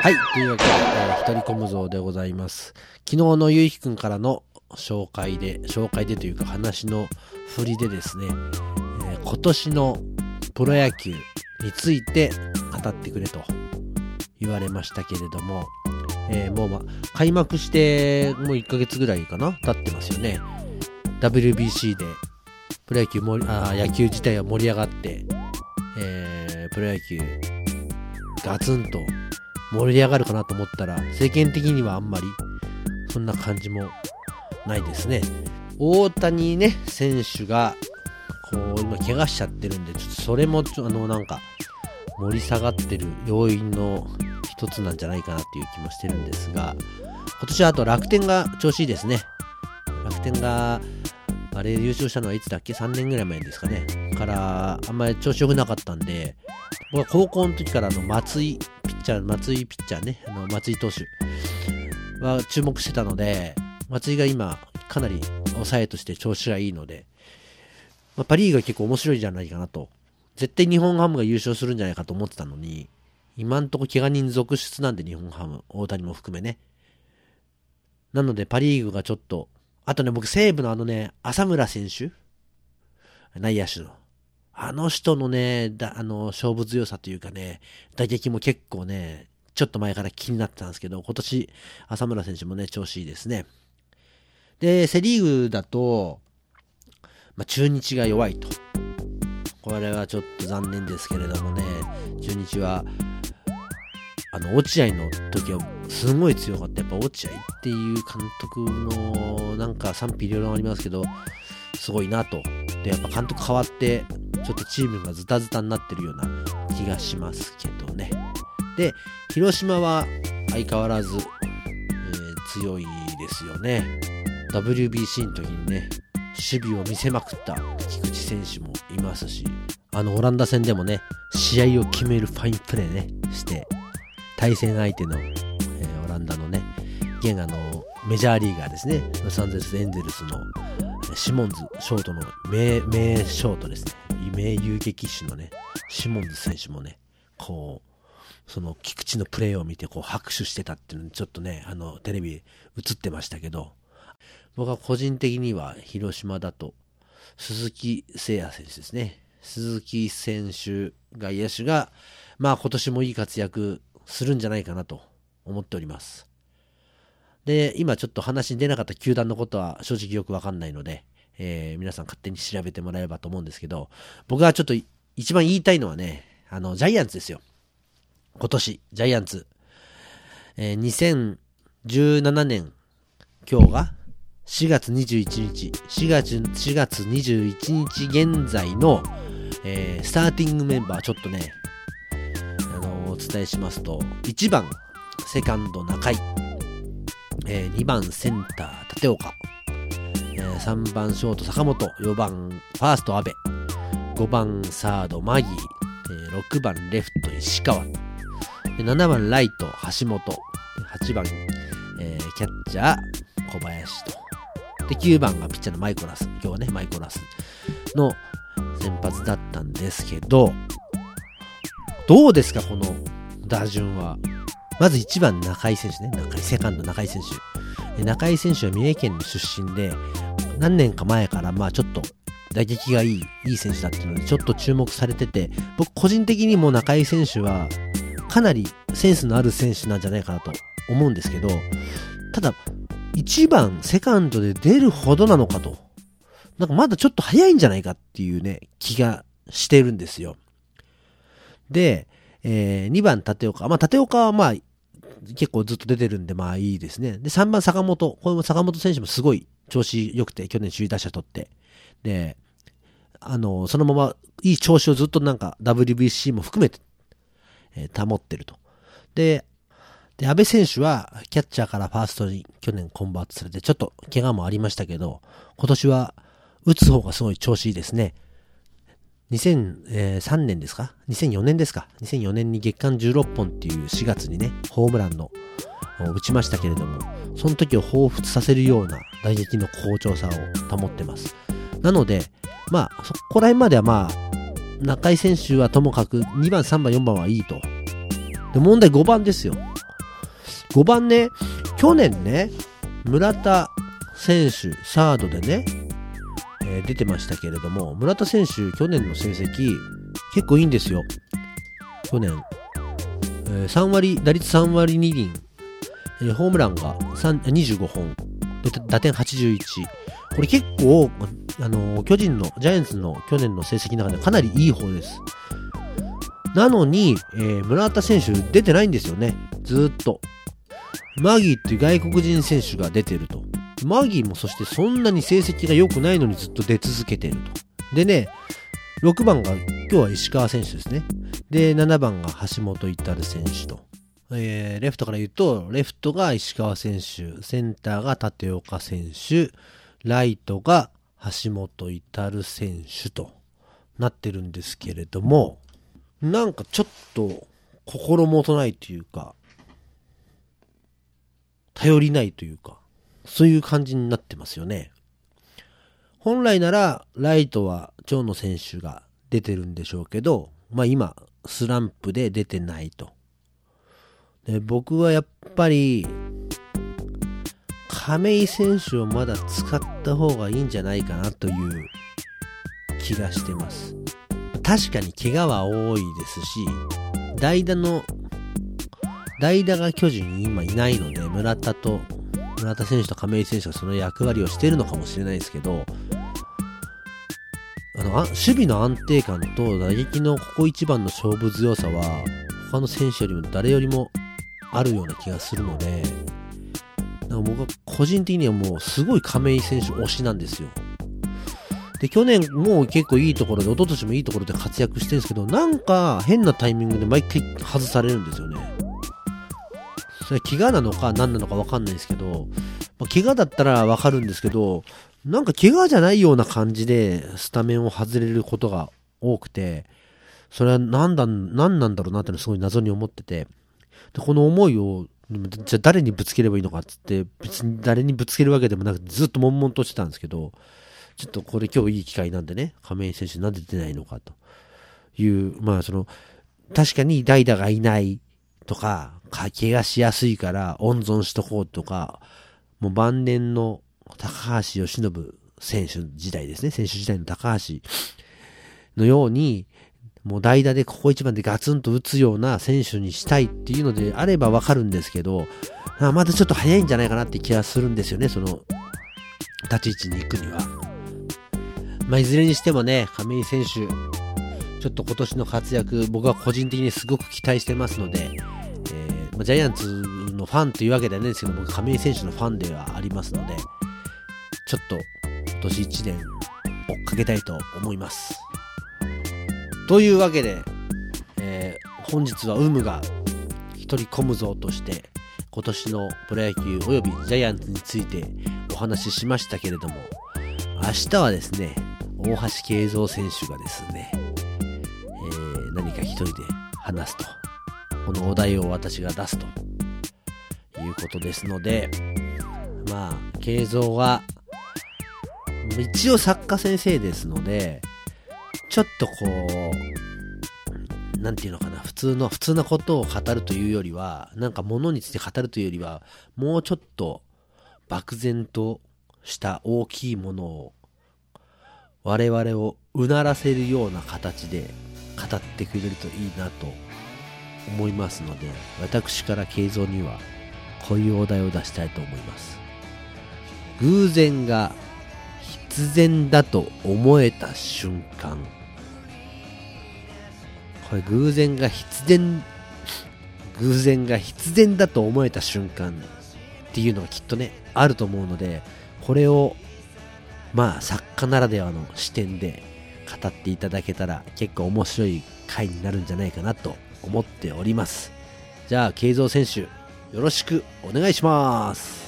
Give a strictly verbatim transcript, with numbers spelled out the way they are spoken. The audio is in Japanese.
はい、というわけで、えー、一人コムゾーでございます。昨日のゆうひくんからの紹介で、紹介でというか話の振りでですね、えー、今年のプロ野球について語ってくれと言われましたけれども、えー、もう、ま、開幕してもういっかげつぐらいかな経ってますよね。ダブリュービーシー でプロ野球もあ野球自体は盛り上がって、えー、プロ野球ガツンと盛り上がるかなと思ったら、世間的にはあんまりそんな感じもないですね。大谷ね選手がこう今怪我しちゃってるんで、ちょっとそれもちょあのなんか盛り下がってる要因の一つなんじゃないかなっていう気もしてるんですが、今年はあと楽天が調子いいですね。楽天があれ優勝したのはいつだっけ、さんねんぐらい前ですかねからあんまり調子良くなかったんで、僕は高校の時からの松井ピッチャー松井ピッチャーねあの松井投手は注目してたので、松井が今かなり抑えとして調子がいいので、まあ、パリーグが結構面白いんじゃないかなと。絶対日本ハムが優勝するんじゃないかと思ってたのに、今んとこ怪我人続出なんで、日本ハム大谷も含めね。なのでパリーグがちょっと、あとね僕西武のあのね浅村選手内野手のあの人のねだあの勝負強さというかね、打撃も結構ねちょっと前から気になってたんですけど、今年浅村選手もね調子いいですね。でセリーグだと、まあ、中日が弱いと。これはちょっと残念ですけれどもね、中日はあの落合の時はすごい強かった。やっぱ落合っていう監督のなんか賛否両論ありますけど、すごいなと。でやっぱ監督変わってちょっとチームがズタズタになってるような気がしますけどね。で広島は相変わらず、えー、強いですよね。 ダブリュービーシー の時にね守備を見せまくった菊池選手もいますし、あのオランダ戦でもね試合を決めるファインプレーねして対戦相手の、えー、オランダのね現あのメジャーリーガーですね、ロサンゼルスエンゼルスのシモンズショートの名名ショートですね、名遊撃手のねシモンズ選手もねこうその菊池のプレーを見てこう拍手してたっていうのにちょっとねあのテレビ映ってましたけど、僕は個人的には広島だと鈴木誠也選手ですね。鈴木選手外野手がまあ今年もいい活躍するんじゃないかなと思っております。で今ちょっと話に出なかった球団のことは正直よくわかんないので、えー、皆さん勝手に調べてもらえればと思うんですけど、僕がちょっと一番言いたいのはねあのジャイアンツですよ。今年ジャイアンツ、えー、にせんじゅうななねん今日がしがつにじゅういちにちしがつにじゅういちにち現在の、えー、スターティングメンバーちょっとね、あのー、お伝えしますと、いちばんセカンド中井、えー、にばんセンター立岡、えー、さんばんショート坂本、よんばんファースト阿部、ごばんサードマギー、えー、ろくばんレフト石川、でななばんライト橋本、はちばん、えー、キャッチャー小林と、できゅうばんがピッチャーのマイコラス、今日はねマイコラスの先発だったんですけど、どうですかこの打順は。まずいちばん中井選手ね、中井セカンド中井選手、中井選手は三重県の出身で何年か前からまあちょっと打撃がいいいい選手だっていうのでちょっと注目されてて、僕個人的にも中井選手はかなりセンスのある選手なんじゃないかなと思うんですけど、ただいちばんセカンドで出るほどなのかと、なんかまだちょっと早いんじゃないかっていうね気がしてるんですよ。で、えー、にばん立岡、まあ立岡はまあ結構ずっと出てるんでまあいいですね。でさんばん坂本、これも坂本選手もすごい調子良くて去年首位打者取って、であのそのままいい調子をずっとなんか ダブリュービーシー も含めて、えー、保ってると。でで、安倍選手はキャッチャーからファーストに去年コンバートされてちょっと怪我もありましたけど、今年は打つ方がすごい調子いいですね。にせんさんねんですか ?にせんよねんですか ?にせんよねんに月間じゅうろっぽんっていうしがつにね、ホームランの打ちましたけれども、その時を彷彿させるような打撃の好調さを保ってます。なので、まあ、そこら辺まではまあ、中井選手はともかくにばん、さんばん、よんばんはいいと。で、問題ごばんですよ。 ごばんね、去年ね、村田選手、サードでね、えー、出てましたけれども、村田選手、去年の成績、結構いいんですよ。去年。えー、さん割、打率さん割に厘、えー、ホームランがにじゅうごほん、で打点はちじゅういち。これ結構、あのー、巨人の、ジャイアンツの去年の成績の中でかなりいい方です。なのに、えー、村田選手出てないんですよね。ずーっと。マギーっていう外国人選手が出てると。マギーもそしてそんなに成績が良くないのにずっと出続けてると。でね、ろくばんが今日は石川選手ですね。で、ななばんが橋本至選手と。えー、レフトから言うと、レフトが石川選手、センターが立岡選手、ライトが橋本至選手となってるんですけれども、なんかちょっと心もとないというか、頼りないというか、そういう感じになってますよね。本来ならライトは長野選手が出てるんでしょうけど、まあ今スランプで出てないと。で、僕はやっぱり亀井選手をまだ使った方がいいんじゃないかなという気がしてます。確かに怪我は多いですし、代打の代打が巨人に今いないので、村田と村田選手と亀井選手がその役割をしているのかもしれないですけど、あのあ守備の安定感と打撃のここ一番の勝負強さは他の選手よりも誰よりもあるような気がするので、なんか僕は個人的にはもうすごい亀井選手推しなんですよ。で、去年も結構いいところで、一昨年もいいところで活躍してるんですけど、なんか変なタイミングで毎回外されるんですよね。それ怪我なのか何なのか分かんないですけど、まあ、怪我だったら分かるんですけど、なんか怪我じゃないような感じでスタメンを外れることが多くて、それは何だ、何なんだろうなってのすごい謎に思ってて、でこの思いをじゃあ誰にぶつければいいのかっつって、別に誰にぶつけるわけでもなくずっと悶々としてたんですけど、ちょっとこれ今日いい機会なんでね、亀井選手なんで出ないのかという、まあその確かに代打がいないとか、怪我しやすいから温存しとこうとか、もう晩年の高橋由伸選手時代ですね、選手時代の高橋のように、もう代打でここ一番でガツンと打つような選手にしたいっていうのであればわかるんですけど、まだちょっと早いんじゃないかなって気がするんですよね、その立ち位置に行くには。まあ、いずれにしてもね、亀井選手、ちょっと今年の活躍、僕は個人的にすごく期待してますので、えーまあ、ジャイアンツのファンというわけではないですけど、僕、亀井選手のファンではありますので、ちょっと今年いちねん追っかけたいと思います。というわけで、えー、本日はウムが一人コムゾーとして、今年のプロ野球およびジャイアンツについてお話ししましたけれども、明日はですね、大橋慶三選手がですね、えー、何か一人で話すと、このお題を私が出すということですので、まあ慶三は一応作家先生ですので、ちょっとこうなんていうのかな、普通の普通なことを語るというよりは、なんか物について語るというよりは、もうちょっと漠然とした大きいものを我々をうならせるような形で語ってくれるといいなと思いますので、私から慶三にはこういうお題を出したいと思います。偶然が必然だと思えた瞬間。これ偶然が必然偶然が必然だと思えた瞬間っていうのがきっとねあると思うので、これをまあ作家ならではの視点で語っていただけたら結構面白い回になるんじゃないかなと思っております。じゃあ慶三選手よろしくお願いします。